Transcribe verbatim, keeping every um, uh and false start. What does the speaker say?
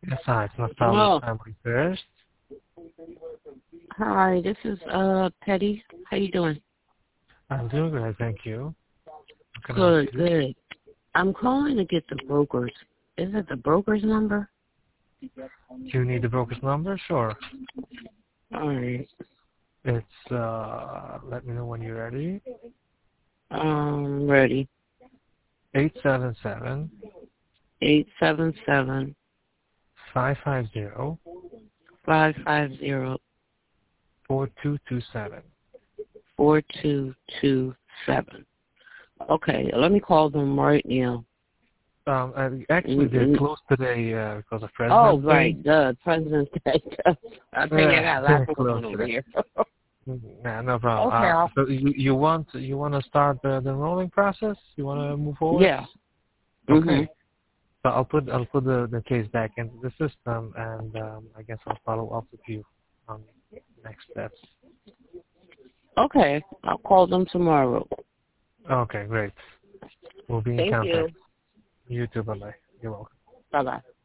Yes, hi, it's Nostalgia Hello. Family First. Hi, this is uh Petty. How you doing? I'm doing great, thank you. How can I help Good, you? good. I'm calling to get the broker's. Is it the broker's number? Do you need the broker's number? Sure. All right. It's, uh, let me know when you're ready. Um, ready. eight seven seven, Eight seven seven five five zero, five five zero four two two seven. four two two seven. Okay, let me call them right now. Um, and actually, they're Mm-mm. closed today uh, because of Oh, President's Day. right, duh, President's Day. I think I Yeah, got a lot they're going on closed over today. here. Nah, no problem. Okay, Uh, I'll, so you, you want you want to start the, the enrolling process? You want to move forward? yeah. Okay. Mhm. So I'll put I'll put the, the case back into the system, and um, I guess I'll follow up with you on next steps. Okay, I'll call them tomorrow. Okay, great. We'll be in Thank you. contact. You too. Bye bye. You're welcome. Bye bye.